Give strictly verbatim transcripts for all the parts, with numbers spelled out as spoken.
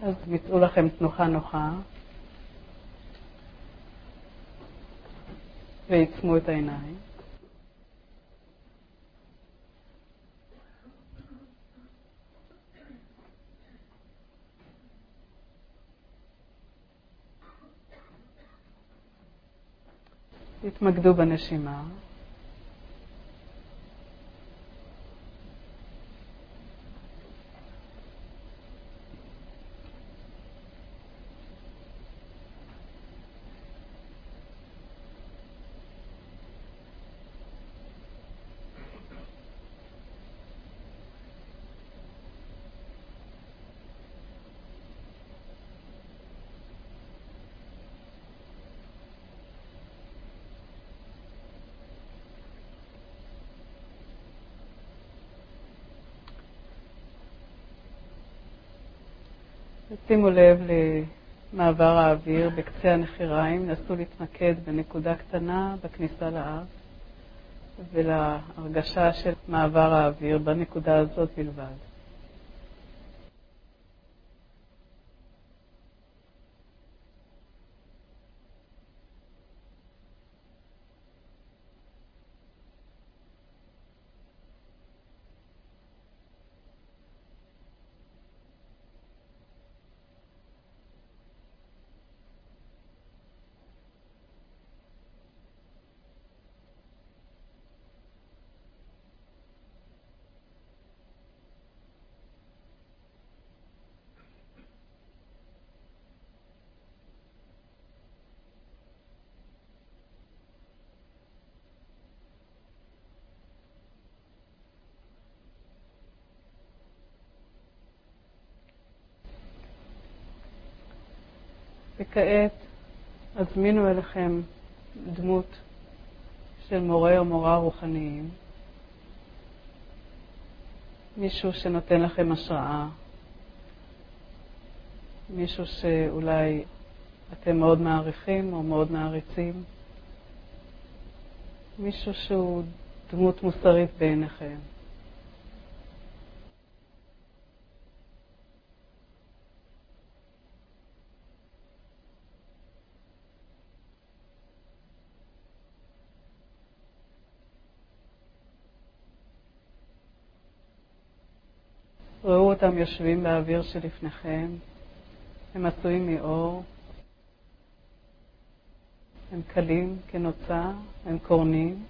אז מצאו לכם תנוחה נוחה ועצמו את העיניים. תתמקדו בנשימה. שימו לב למעבר האוויר בקצה הנחיריים, נסו להתמקד בנקודה קטנה בכניסה לאף ולהרגשה של מעבר האוויר בנקודה הזאת בלבד. וכעת הזמינו אליכם דמות של מורה או מורה רוחניים, מישהו שנותן לכם השראה, מישהו שאולי אתם מאוד מעריכים או מאוד מעריצים, מישהו שהוא דמות מוסרית בעיניכם. ראו אותם יושבים באוויר שלפניכם, הם עשויים מאור, הם קלים כנוצה, הם קורנים,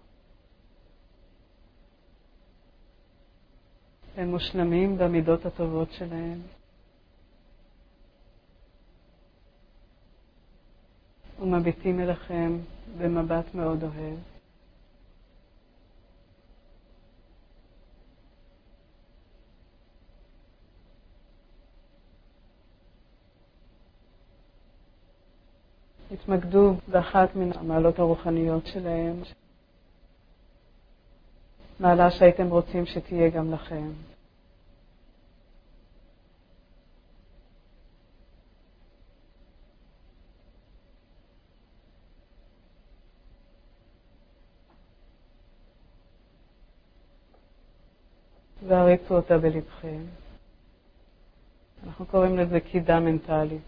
הם מושלמים במידות הטובות שלהם, ומביטים אליכם במבט מאוד אוהב. התמקדו באחת מן המעלות הרוחניות שלהם, מעלה שהייתם רוצים שתהיה גם לכם. והריצו אותה בלבכם. אנחנו קוראים לזה קידה מנטלית.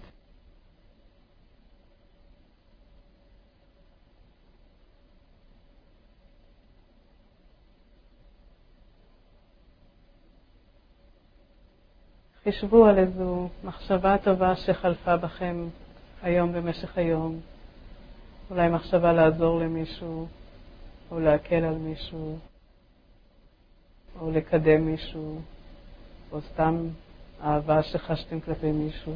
חשבו על איזו מחשבה טובה שחלפה בכם היום במשך היום. אולי מחשבה לעזור למישהו, או להקל על מישהו, או לקדם מישהו, או סתם אהבה שחשתם כלפי מישהו.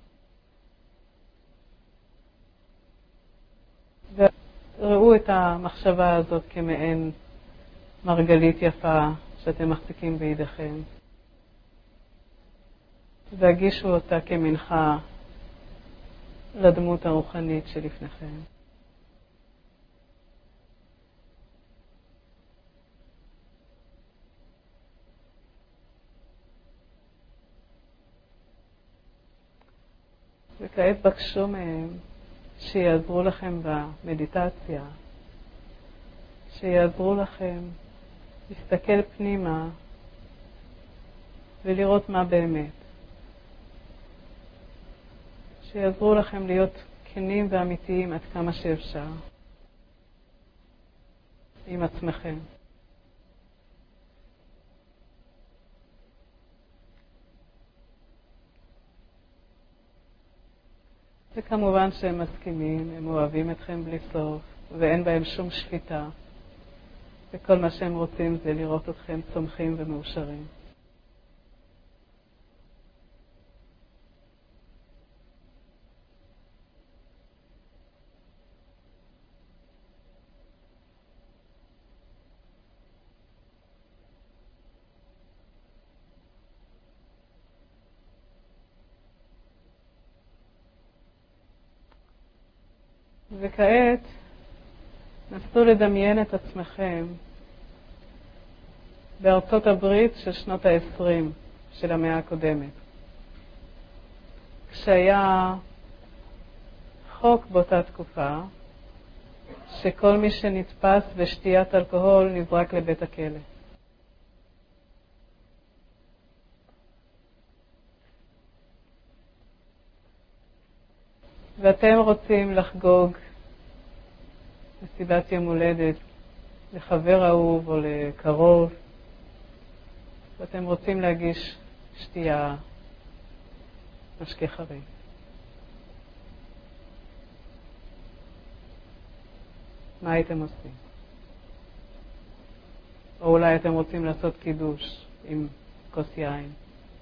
וראו את המחשבה הזאת כמעין מרגלית יפה שאתם מחזיקים בידיכם. והגישו אותה כמנחה לדמות הרוחנית שלפניכם. וכעת בקשו מהם שיעזרו לכם במדיטציה, שיעזרו לכם להסתכל פנימה ולראות מה באמת. שיעזרו לכם להיות כנים ואמיתיים עד כמה שאפשר עם עצמכם. וכמובן שהם מסכימים, הם אוהבים אתכם בלי סוף, ואין בהם שום שפיטה. וכל מה שהם רוצים זה לראות אתכם צומחים ומאושרים. וכעת נסו לדמיין את עצמכם בארצות הברית של שנות ה-עשרים של המאה הקודמת. כשהיה חוק באותה תקופה שכל מי שנתפס בשתיית אלכוהול נזרק לבית הכלא. ואתם רוצים לחגוג מסיבת יום הולדת לחבר אהוב או לקרוב, ואתם רוצים להגיש שתייה, משקה חריף. מה הייתם עושים? או אולי אתם רוצים לעשות קידוש עם כוס יין.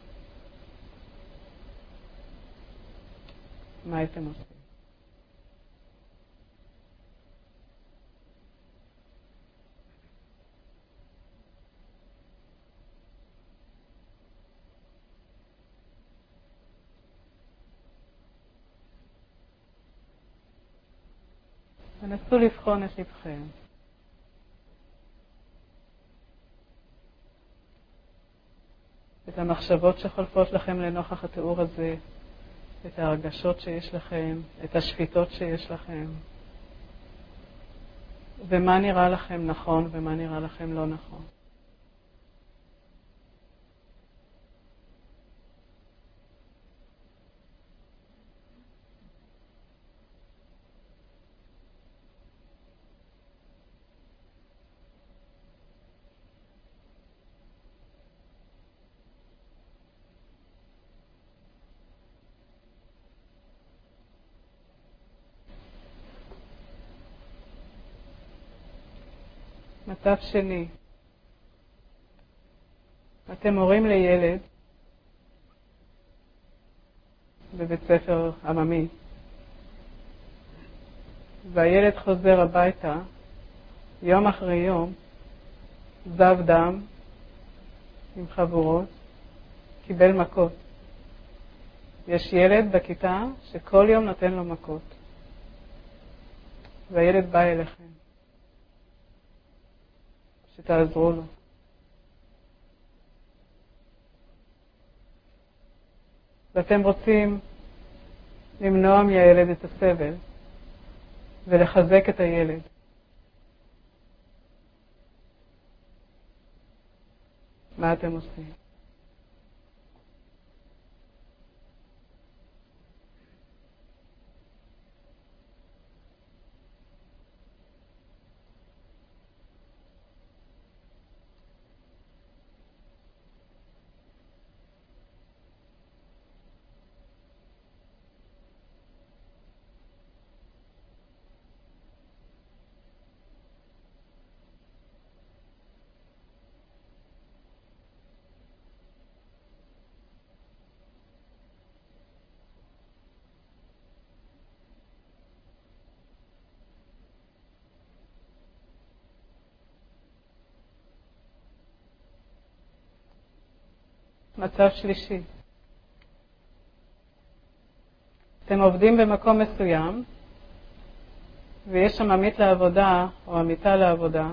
מה הייתם עושים? ונסו לבחון את לבכם. את המחשבות שחולפות לכם לנוכח התיאור הזה, את ההרגשות שיש לכם, את השפיטות שיש לכם, ומה נראה לכם נכון ומה נראה לכם לא נכון. מצב שני, אתם הורים לילד בבית ספר עממי, והילד חוזר הביתה יום אחרי יום, זב דם עם חבורות, קיבל מכות. יש ילד בכיתה שכל יום נותן לו מכות, והילד בא אליכם שתעזרו לו. ואתם רוצים למנוע מהילד את הסבל ולחזק את הילד. מה אתם עושים? מצב שלישי. אתם עובדים במקום מסוים, ויש שם עמית לעבודה או עמיתה לעבודה,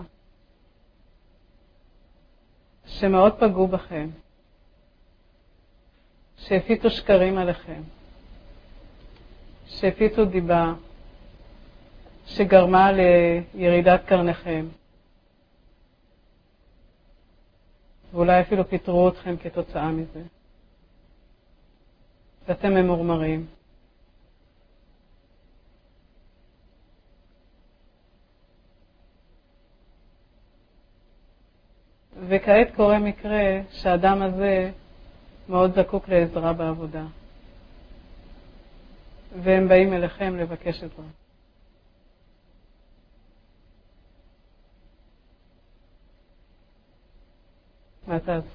שמאוד פגעו בכם, שהפיצו שקרים עליכם, שהפיצו דיבה, שגרמה לירידת קרניכם, ואולי אפילו פיטרו אתכם כתוצאה מזה. ואתם ממורמרים, וכעת קורה מקרה שהאדם הזה מאוד זקוק לעזרה בעבודה. והם באים אליכם לבקש עזרה. מה תעשו?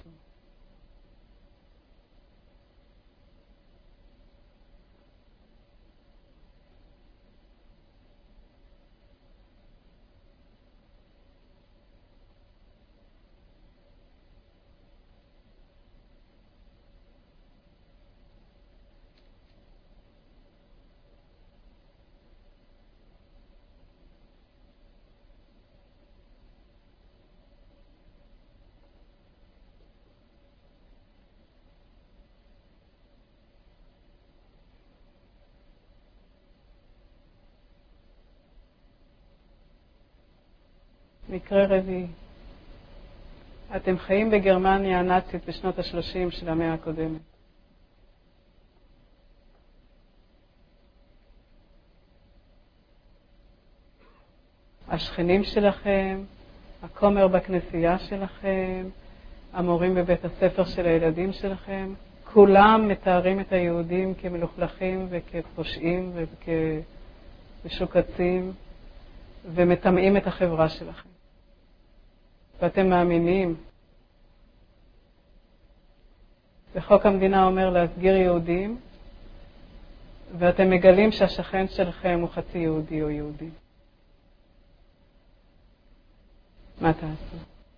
מקרה רביעי. אתם חיים בגרמניה הנאצית בשנות ה-שלושים של המאה הקודמת. השכנים שלכם, הכומר בכנסייה שלכם, המורים בבית הספר של הילדים שלכם, כולם מתארים את היהודים כמלוכלכים וכפושעים וכמשוקצים ומטמאים את החברה שלכם. ואתם מאמינים. וחוק המדינה אומר להסגיר יהודים, ואתם מגלים שהשכן שלכם הוא חצי יהודי או יהודי. מה תעשו?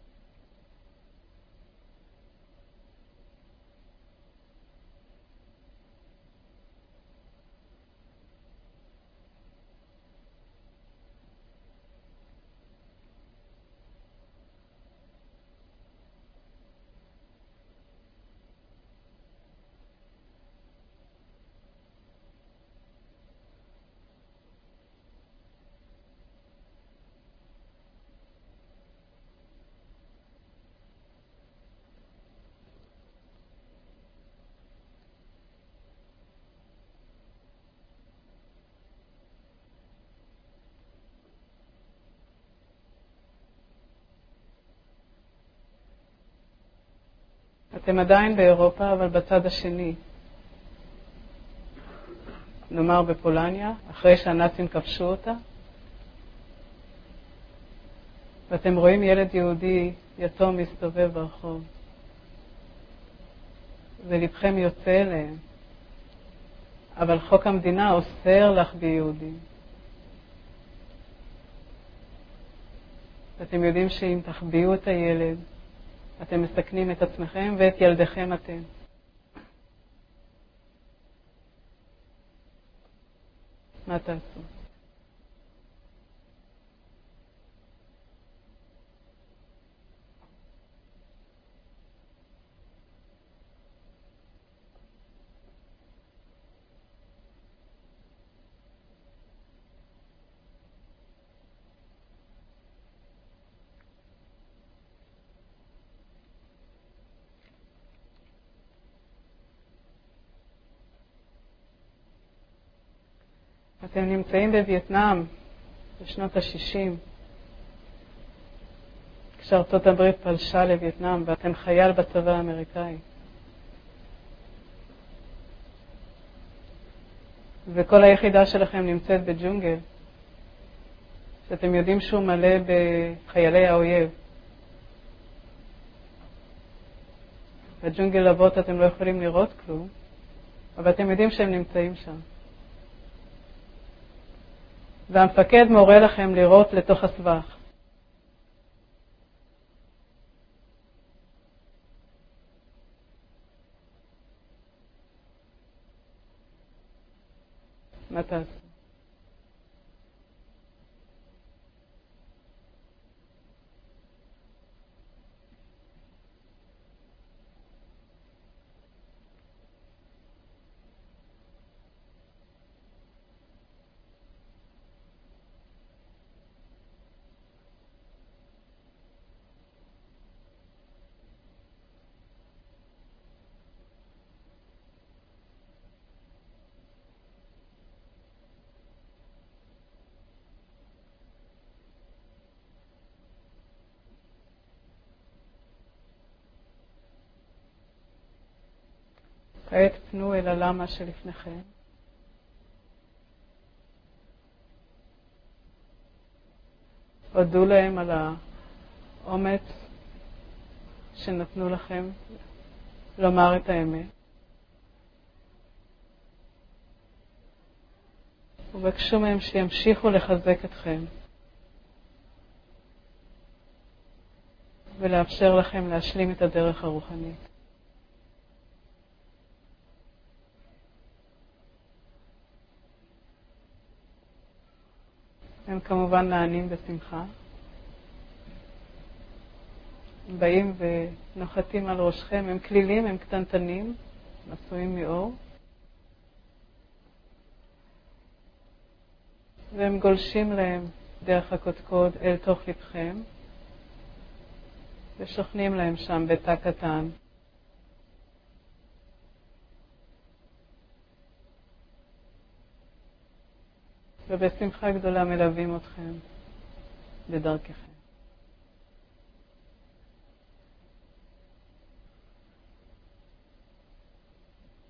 אתם עדיין באירופה, אבל בצד השני. נאמר בפולניה, אחרי שהנאצים כבשו אותה. ואתם רואים ילד יהודי יתום מסתובב ברחוב. ולבכם יוצא אליהם. אבל חוק המדינה אוסר לך ביהודים. ואתם יודעים שאם תחביאו את הילד, אתם מסכנים את עצמכם ואת ילדיכם אתם. מה תעשו? אתם נמצאים בווייטנאם בשנות ה-שישים, כשארצות הברית פלשה לווייטנאם, ואתם חייל בצבא האמריקאי. וכל היחידה שלכם נמצאת בג'ונגל, שאתם יודעים שהוא מלא בחיילי האויב. בג'ונגל אבות אתם לא יכולים לראות כלום, אבל אתם יודעים שהם נמצאים שם. והמפקד מורה לכם לראות לתוך הסבך. מה תעשו? כעת פנו אל הלמה שלפניכם. הודו להם על האומץ שנתנו לכם לומר את האמת. ובקשו מהם שימשיכו לחזק אתכם ולאפשר לכם להשלים את הדרך הרוחנית. הם כמובן נענים בשמחה. הם באים ונוחתים על ראשכם, הם כלילים, הם קטנטנים, עשויים מאור. והם גולשים להם דרך הקודקוד אל תוך לבכם, ושוכנים להם שם בתא קטן. ובשמחה גדולה מלווים אתכם בדרככם.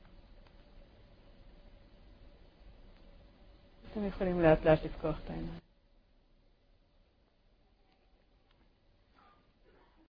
אתם יכולים לאט לאט לפקוח את העיניים.